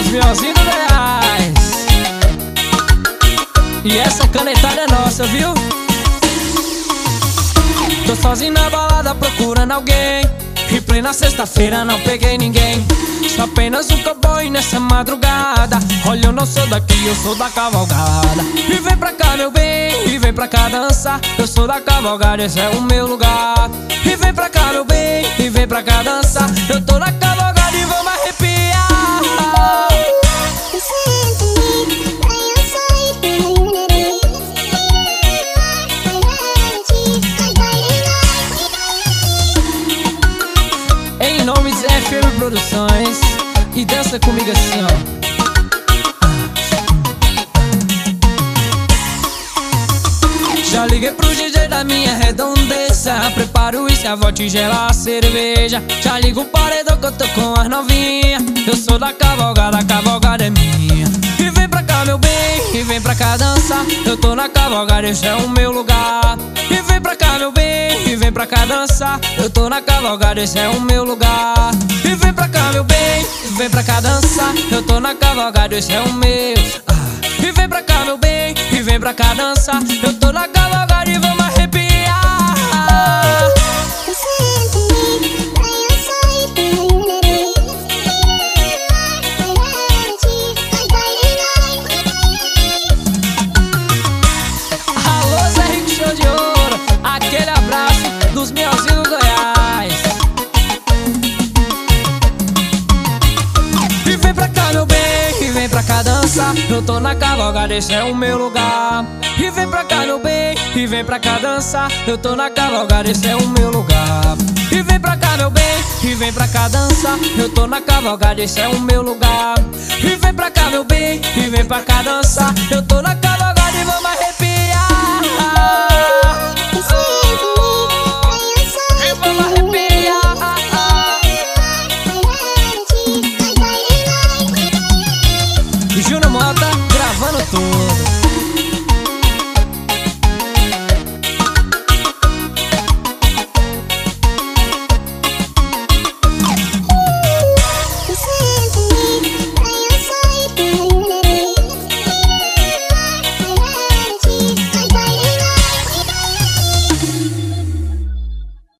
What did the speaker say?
dos Mionzinhos do Goiás. E essa canetada é nossa, viu? Tô sozinho na balada procurando alguém. Em plena sexta-feira não peguei ninguém. Sou apenas um cowboy nessa madrugada. Olha, eu não sou daqui, eu sou da cavalgada. E vem pra cá, meu bem, e vem pra cá dançar. Eu sou da cavalgada, esse é o meu lugar. E vem pra cá, meu bem, e vem pra cá dançar. Eu tô na cavalgada e vamos arrepiar. Em nome de FM Produções. E dança comigo assim, ó. Já liguei pro DJ da minha redondeza. Prepara o uísque, a vodka e gela a cerveja. Já ligo o paredão que eu tô com as novinhas. Eu sou da cavalgada, a cavalgada é minha. E vem pra cá, meu bem, e vem pra cá dançar. Eu tô na cavalgada, esse é o meu lugar. E vem pra cá, meu bem, e vem pra cá dançar. Eu tô na cavalgada, esse é o meu lugar. E vem pra cá, meu bem, e vem pra cá dançar. Eu tô na cavalgada, esse é o meu. E vem pra cá, meu bem, e vem pra cá dançar. Eu tô na cavalgada e vamos arrepiar. Alô, Zé Rico Show de Ouro. Aquele abraço dos Mionzinhos do Goiás. E vem pra cá, meu bem, e vem pra cá dançar. Eu tô na cavalgada, esse é o meu lugar. E vem pra cá, meu bem, e vem pra cá dançar. Eu tô na cavalgada, esse é o meu lugar. E vem pra cá, meu bem, e vem pra cá dançar. Eu tô na cavalgada, esse é o meu lugar. E vem pra cá, meu bem, e vem pra cá dançar. Eu tô na cavalgada e vamos arrepiar.